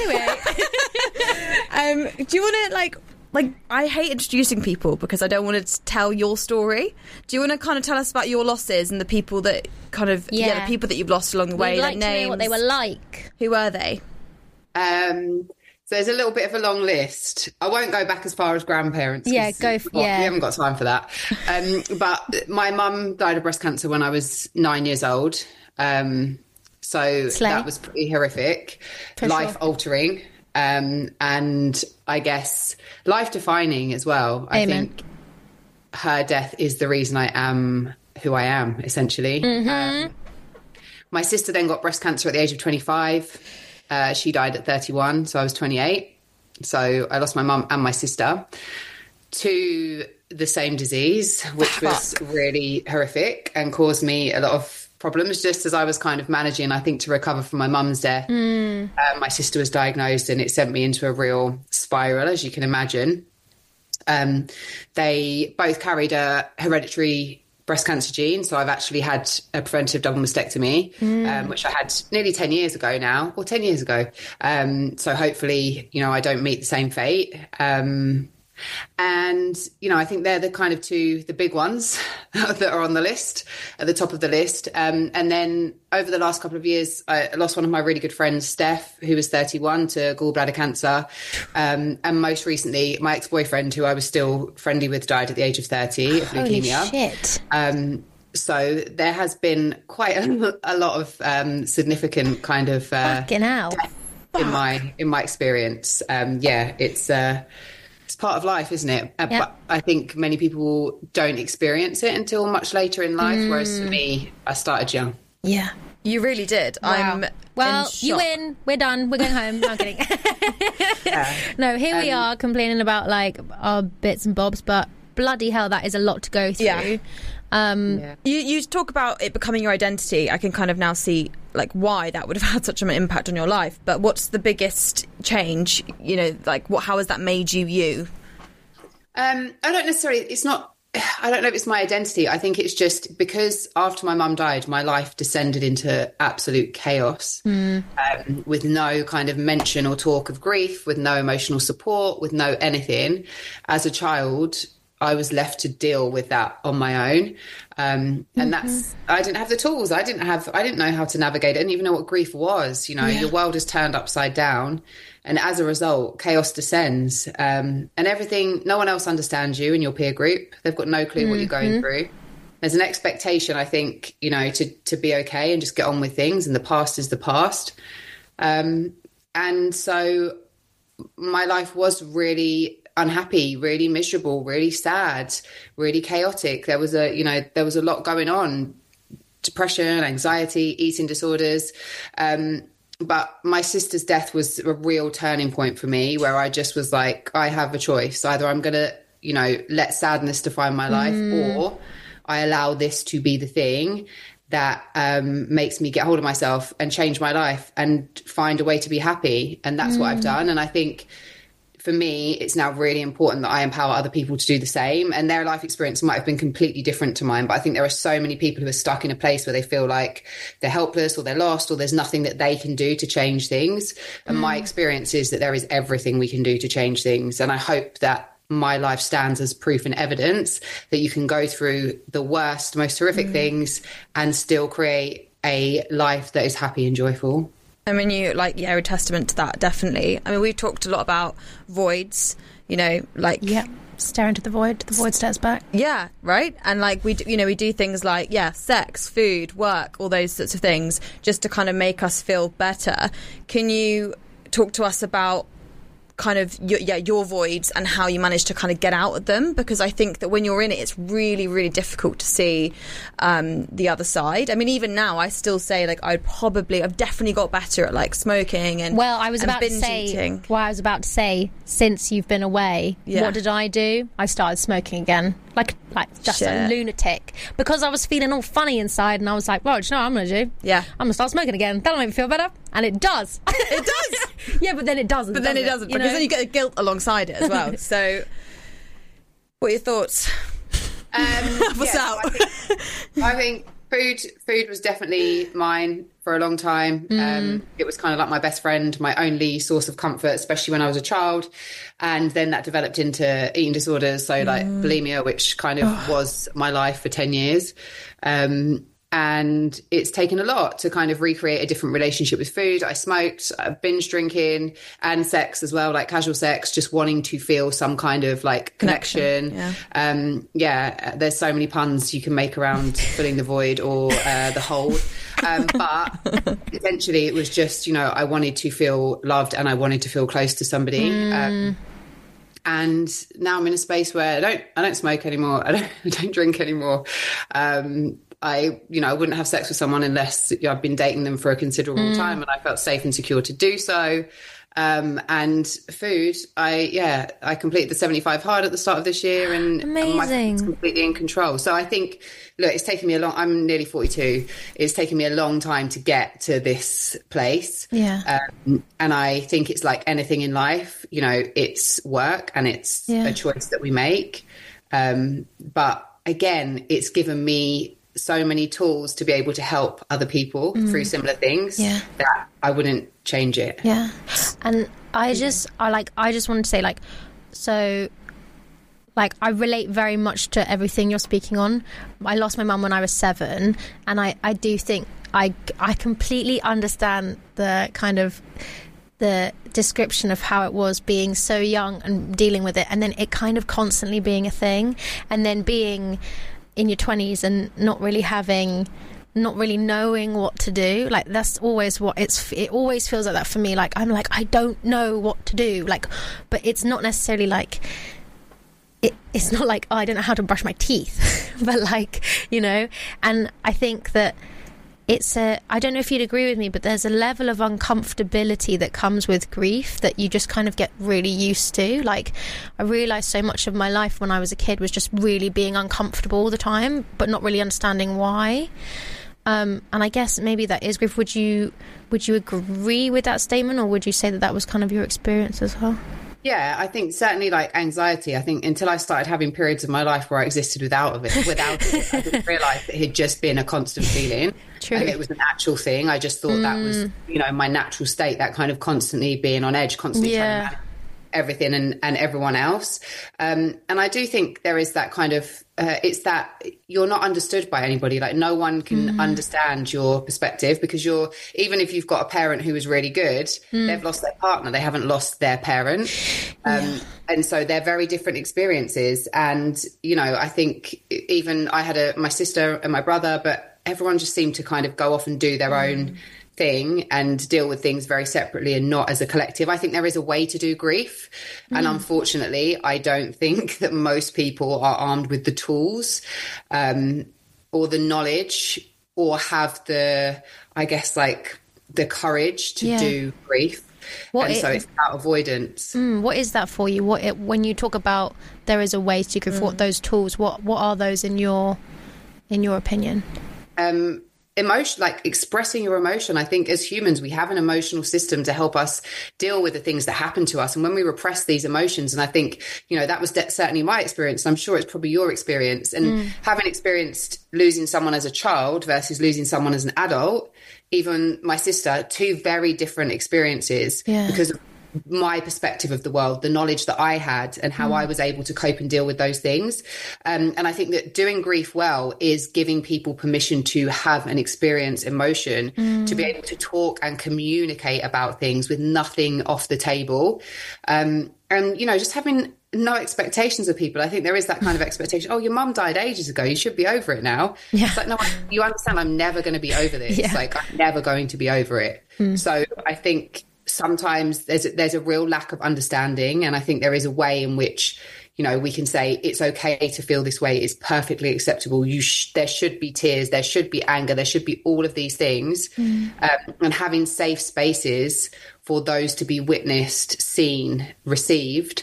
you want to like I hate introducing people because I don't want to tell your story. Do you want to kind of tell us about your losses and the people that kind of the people that you've lost along the way? We'd like to know what they were like. Who were they? So there's a little bit of a long list. I won't go back as far as grandparents. Yeah, go for We haven't got time for that. But my mum died of breast cancer when I was 9 years old. So that was pretty horrific, life-altering. And I guess life-defining as well. I think her death is the reason I am who I am, essentially. My sister then got breast cancer at the age of 25. She died at 31, so I was 28. So I lost my mum and my sister to the same disease, which was really horrific and caused me a lot of problems just as I was kind of managing, I think, to recover from my mum's death. My sister was diagnosed and it sent me into a real spiral, as you can imagine. They both carried a hereditary breast cancer gene, so I've actually had a preventive double mastectomy, which I had nearly 10 years ago now, or 10 years ago. So hopefully, I don't meet the same fate. And, I think they're the kind of the big ones that are on the list, at the top of the list. And then over the last couple of years, I lost one of my really good friends, Steph, who was 31, to gallbladder cancer. And most recently, my ex-boyfriend, who I was still friendly with, died at the age of 30 of leukemia. Holy shit. So there has been quite a lot of significant kind of... Fucking hell. in my experience. It's part of life, isn't it? But I think many people don't experience it until much later in life, whereas for me, I started young. Yeah. You really did. Wow. Well, you win. We're done. We're going home. No, I'm kidding. No, here we are complaining about like our bits and bobs, but bloody hell, that is a lot to go through. Yeah. You talk about it becoming your identity. I can kind of now see like why that would have had such an impact on your life. But what's the biggest change? You know, like how has that made you? I don't necessarily. It's not. I don't know if it's my identity. I think it's just because after my mum died, my life descended into absolute chaos, with no kind of mention or talk of grief, with no emotional support, with no anything. As a child, I was left to deal with that on my own. And that's, I didn't have the tools. I didn't know how to navigate it. I didn't even know what grief was. You know, your world is turned upside down. And as a result, chaos descends. And everything, no one else understands you in your peer group. They've got no clue what you're going through. There's an expectation, I think, you know, to be okay and just get on with things. And the past is the past. And so my life was really unhappy, really miserable, really sad, really chaotic. There was a lot going on, depression, anxiety, eating disorders. But my sister's death was a real turning point for me, where I just was like, I have a choice. Either I'm going to, you know, let sadness define my life, or I allow this to be the thing that makes me get hold of myself and change my life and find a way to be happy. And that's what I've done. And I think for me, it's now really important that I empower other people to do the same. And their life experience might have been completely different to mine, but I think there are so many people who are stuck in a place where they feel like they're helpless or they're lost or there's nothing that they can do to change things. And my experience is that there is everything we can do to change things. And I hope that my life stands as proof and evidence that you can go through the worst, most horrific things and still create a life that is happy and joyful. I mean, you're a testament to that, definitely. I mean, we've talked a lot about voids, you know, like... Yeah, stare into the void stares back. Yeah, right? And, like, we do things like, sex, food, work, all those sorts of things, just to kind of make us feel better. Can you talk to us about kind of your voids and how you manage to kind of get out of them? Because I think that when you're in it, it's really, really difficult to see the other side. I mean, even now, I still say like I've definitely got better at like smoking and I was about to say, since you've been away, what did I do? I started smoking again, like just a lunatic, because I was feeling all funny inside, and I was like, well, do you know what I'm gonna do? I'm gonna start smoking again. That'll make me feel better. And it does. It does. Yeah, but then it doesn't. But then it doesn't, because then you get the guilt alongside it as well. So, what are your thoughts? What's out? I think food was definitely mine for a long time. It was kind of like my best friend, my only source of comfort, especially when I was a child. And then that developed into eating disorders, so like bulimia, which kind of was my life for 10 years. And it's taken a lot to kind of recreate a different relationship with food. I smoked, binge drinking, and sex as well, like casual sex, just wanting to feel some kind of like connection. There's so many puns you can make around filling the void or the hole. But essentially it was just, you know, I wanted to feel loved and I wanted to feel close to somebody. And now I'm in a space where I don't smoke anymore. I don't drink anymore. I wouldn't have sex with someone unless I've been dating them for a considerable time and I felt safe and secure to do so. And food, I completed the 75 hard at the start of this year, and my food's completely in control. So I think, look, it's taken me I'm nearly 42. It's taken me a long time to get to this place. Yeah. And I think it's like anything in life, you know, it's work and it's a choice that we make. But again, it's given me so many tools to be able to help other people through similar things that I wouldn't change it. Yeah. And I just wanted to say, like, so, like, I relate very much to everything you're speaking on. I lost my mum when I was 7, and I do think I completely understand the kind of the description of how it was being so young and dealing with it, and then it kind of constantly being a thing, and then being in your 20s and not really having not really knowing what to do. Like, that's always what it always feels like that for me. Like, I'm like, I don't know what to do. Like, but it's not necessarily like it's not like, oh, I don't know how to brush my teeth. But like, you know, and I think that I don't know if you'd agree with me, but there's a level of uncomfortability that comes with grief that you just kind of get really used to. Like, I realised so much of my life when I was a kid was just really being uncomfortable all the time, but not really understanding why. And I guess maybe that is grief. Would you agree with that statement, or would you say that was kind of your experience as well? Yeah, I think certainly like anxiety. I think until I started having periods of my life where I existed without it, I didn't realise that it had just been a constant feeling. True. Like it was a natural thing. I just thought that was, you know, my natural state, that kind of constantly being on edge, constantly trying to manage everything and everyone else. And I do think there is that kind of, it's that you're not understood by anybody. Like, no one can understand your perspective, because even if you've got a parent who is really good, they've lost their partner, they haven't lost their parent. And so they're very different experiences. And, you know, I think even I had my sister and my brother, but everyone just seemed to kind of go off and do their own thing and deal with things very separately and not as a collective. I think there is a way to do grief, and unfortunately I don't think that most people are armed with the tools or the knowledge, or have the, I guess, like the courage to do grief. So it's about avoidance. What is that for you? When you talk about there is a way to grief, what those tools, what are those in your opinion? Emotion, like expressing your emotion. I think as humans, we have an emotional system to help us deal with the things that happen to us. And when we repress these emotions, and I think, you know, that was certainly my experience. I'm sure it's probably your experience. And having experienced losing someone as a child versus losing someone as an adult, even my sister, two very different experiences because of my perspective of the world, the knowledge that I had, and how I was able to cope and deal with those things. And I think that doing grief well is giving people permission to have and experience emotion, to be able to talk and communicate about things with nothing off the table. And, you know, just having no expectations of people. I think there is that kind of expectation. Oh, your mum died ages ago, you should be over it now. It's like, no, you understand, I'm never going to be over this. Like, I'm never going to be over it. So I think sometimes there's a real lack of understanding, and I think there is a way in which, you know, we can say it's okay to feel this way, it's perfectly acceptable. There should be tears, there should be anger, there should be all of these things, and having safe spaces for those to be witnessed, seen, received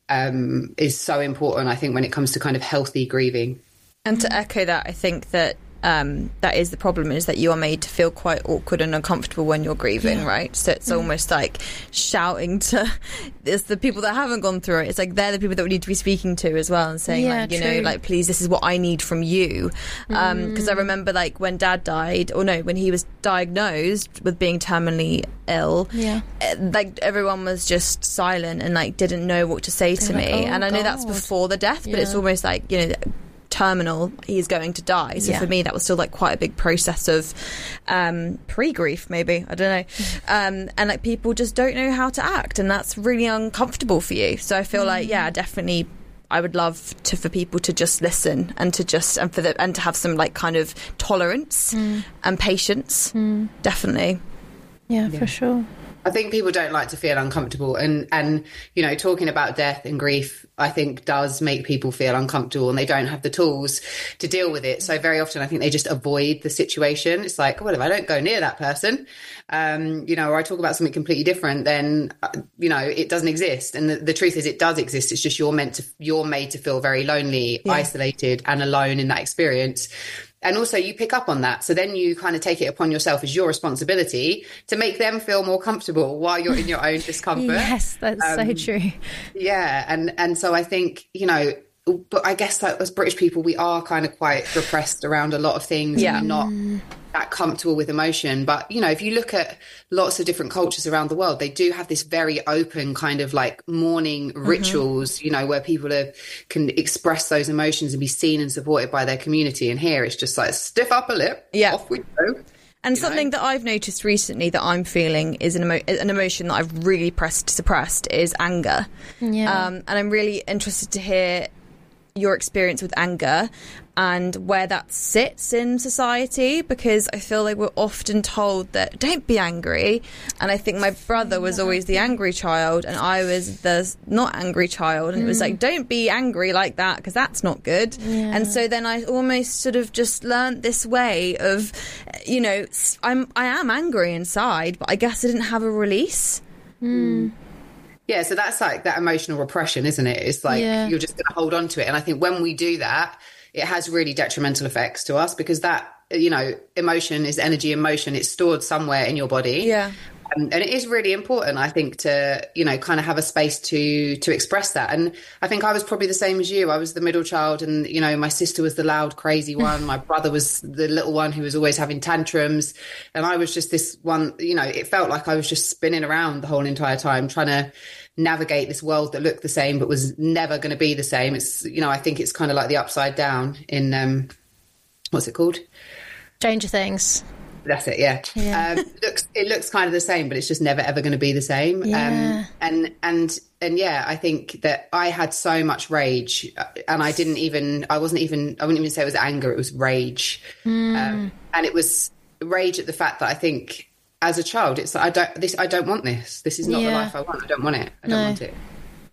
is so important, I think, when it comes to kind of healthy grieving. And to echo that, I think that that is the problem, is that you are made to feel quite awkward and uncomfortable when you're grieving, right? So it's almost like shouting to it's the people that haven't gone through it. It's like they're the people that we need to be speaking to as well, and saying, like, you know, like, please, this is what I need from you. Because I remember, like, when Dad died, or no, when he was diagnosed with being terminally ill, like, everyone was just silent and, like, didn't know what to say to me. And I know that's before the death, but it's almost like, you know, terminal, he's going to die. So for me, that was still like quite a big process of pre-grief, maybe, I don't know. And like, people just don't know how to act, and that's really uncomfortable for you. So I feel like, definitely I would love for people to just listen, and to just and to have some, like, kind of tolerance and patience. Definitely. Yeah, for sure. I think people don't like to feel uncomfortable, and you know, talking about death and grief, I think, does make people feel uncomfortable, and they don't have the tools to deal with it. So very often I think they just avoid the situation. It's like, well, if I don't go near that person, you know, or I talk about something completely different, then, you know, it doesn't exist. And the truth is, it does exist. It's just you're made to feel very lonely, isolated and alone in that experience. And also you pick up on that. So then you kind of take it upon yourself as your responsibility to make them feel more comfortable while you're in your own discomfort. Yes, that's so true. Yeah. And so I think, you know, but I guess that as British people, we are kind of quite repressed around a lot of things. Yeah. And not that comfortable with emotion. But, you know, if you look at lots of different cultures around the world, they do have this very open kind of like mourning rituals, you know, where people can express those emotions and be seen and supported by their community. And here it's just like stiff upper lip, off we go. And something that I've noticed recently that I'm feeling is an emotion that I've really suppressed is anger. Yeah. And I'm really interested to hear your experience with anger and where that sits in society, because I feel like we're often told that don't be angry, and I think my brother was always the angry child and I was the not angry child, and it was like, don't be angry like that because that's not good. And so then I almost sort of just learnt this way of, you know, I am angry inside, but I guess I didn't have a release. Yeah, so that's like that emotional repression, isn't it? It's like you're just going to hold on to it. And I think when we do that, it has really detrimental effects to us, because that, you know, emotion is energy in motion. It's stored somewhere in your body. Yeah. And it is really important, I think, to, you know, kind of have a space to express that. And I think I was probably the same as you. I was the middle child, and, you know, my sister was the loud, crazy one. My brother was the little one who was always having tantrums. And I was just this one, you know, it felt like I was just spinning around the whole entire time, trying to navigate this world that looked the same but was never going to be the same. It's, you know, I think it's kind of like the Upside Down in what's it called? Stranger Things. That's it, yeah. It looks kind of the same, but it's just never ever going to be the same. Yeah. And yeah, I think that I had so much rage, and I wouldn't even say it was anger, it was rage. And it was rage at the fact that I think as a child, it's like, I don't want this. This is not the life I want. I don't want it. I don't want it.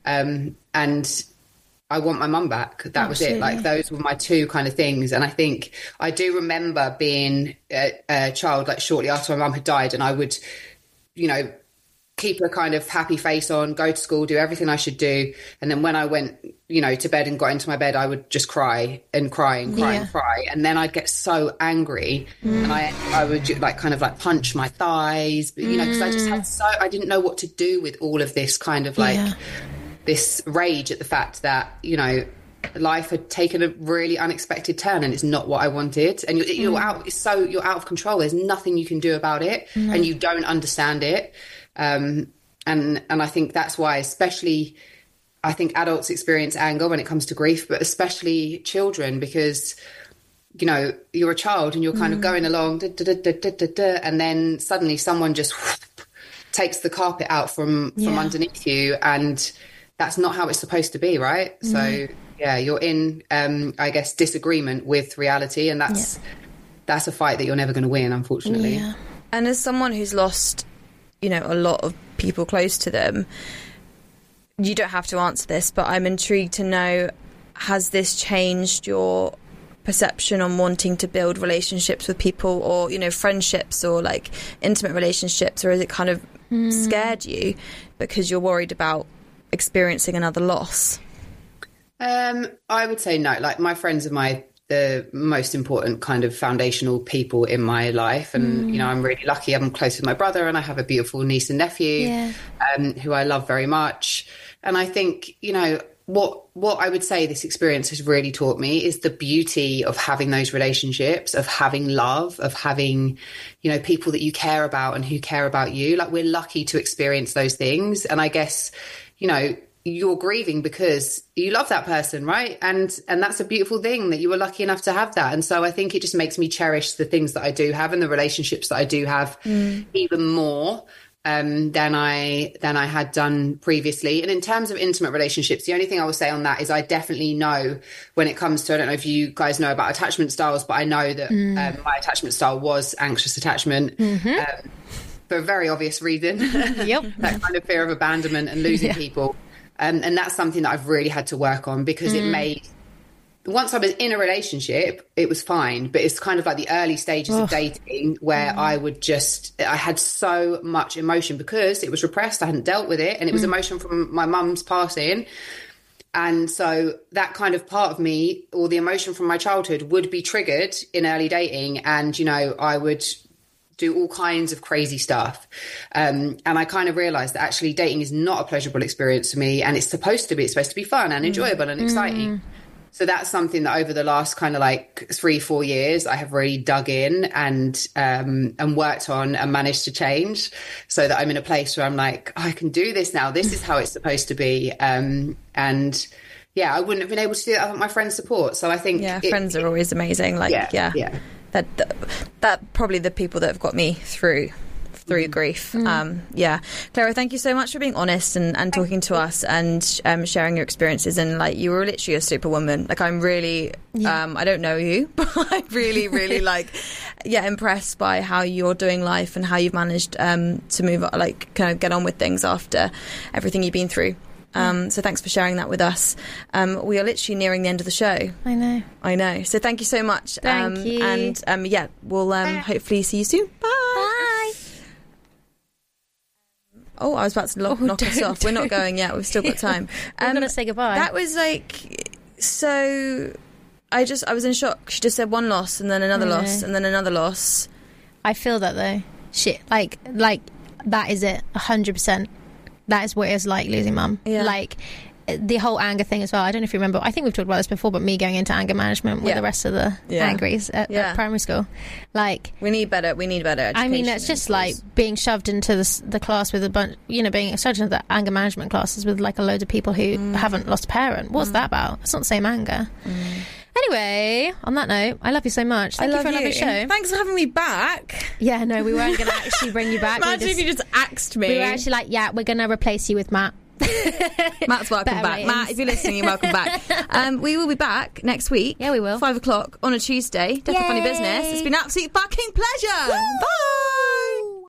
And I want my mum back. That was it. Like, those were my two kind of things. And I think I do remember being a child, like shortly after my mum had died, and I would, you know, keep a kind of happy face on, go to school, do everything I should do. And then when I went, you know, to bed and got into my bed, I would just cry and cry and cry and cry. And then I'd get so angry and I would like kind of like punch my thighs, you know, because I just had I didn't know what to do with all of this kind of like this rage at the fact that, you know, life had taken a really unexpected turn and it's not what I wanted. And you're out of control. There's nothing you can do about it and you don't understand it. And I think that's why, especially, I think adults experience anger when it comes to grief, but especially children, because, you know, you're a child and you're kind of going along, and then suddenly someone just takes the carpet out from underneath you, and that's not how it's supposed to be, right? So, yeah, you're in, I guess, disagreement with reality, and that's a fight that you're never going to win, unfortunately. Yeah. And as someone who's lost, you know, a lot of people close to them, you don't have to answer this, but I'm intrigued to know, has this changed your perception on wanting to build relationships with people, or, you know, friendships or like intimate relationships, or has it kind of scared you because you're worried about experiencing another loss? I would say no. Like, my friends are the most important kind of foundational people in my life, and you know, I'm really lucky. I'm close with my brother, and I have a beautiful niece and nephew who I love very much. And I think, you know, what I would say this experience has really taught me is the beauty of having those relationships, of having love, of having, you know, people that you care about and who care about you. Like, we're lucky to experience those things. And I guess, you know, you're grieving because you love that person, right? And that's a beautiful thing that you were lucky enough to have that. And so I think it just makes me cherish the things that I do have and the relationships that I do have even more than I had done previously. And in terms of intimate relationships, the only thing I will say on that is I definitely know when it comes to, I don't know if you guys know about attachment styles, but I know that my attachment style was anxious attachment. For a very obvious reason. That kind of fear of abandonment and losing people. And that's something that I've really had to work on, because it made, once I was in a relationship, it was fine. But it's kind of like the early stages of dating where I had so much emotion because it was repressed. I hadn't dealt with it. And it was emotion from my mum's passing. And so that kind of part of me, or the emotion from my childhood, would be triggered in early dating. And, you know, I would do all kinds of crazy stuff. And I kind of realized that actually dating is not a pleasurable experience for me, and it's supposed to be fun and enjoyable and exciting. So that's something that over the last kind of like 3-4 years, I have really dug in and worked on and managed to change, so that I'm in a place where I'm like, I can do this now. This is how it's supposed to be. And yeah, I wouldn't have been able to do that without my friends' support. So I think friends are always amazing. Like, that probably the people that have got me through through grief. Clara, thank you so much for being honest and talking to us and sharing your experiences. And like, you were literally a superwoman. Like, I'm really I don't know you, but I'm really impressed by how you're doing life and how you've managed to move, like, kind of get on with things after everything you've been through. So thanks for sharing that with us. We are literally nearing the end of the show. I know. So thank you so much. Thank you. And we'll hopefully see you soon. Bye. Oh, I was about to knock us off. We're not going yet. We've still got time. I'm going to say goodbye. That was like, so I was in shock. She just said one loss and then another loss and then another loss. I feel that though. Shit. Like that is it. 100%. That is what it is like losing mum. Yeah. Like, the whole anger thing as well. I don't know if you remember. I think we've talked about this before, but me going into anger management with the rest of the angries at primary school. Like, we need better education. I mean, it's just like being shoved into the class with a bunch, being shoved into the anger management classes with like a load of people who haven't lost a parent. What's that about? It's not the same anger. Anyway, on that note, I love you so much. Thank you for a lovely show. Thanks for having me back. Yeah, no, we weren't going to actually bring you back. Imagine if you just axed me. We were actually like, we're going to replace you with Matt. Matt's welcome back. Ratings. Matt, if you're listening, you're welcome back. We will be back next week. Yeah, we will. 5 o'clock on a Tuesday. Death of Funny Business. It's been an absolute fucking pleasure. Woo! Bye.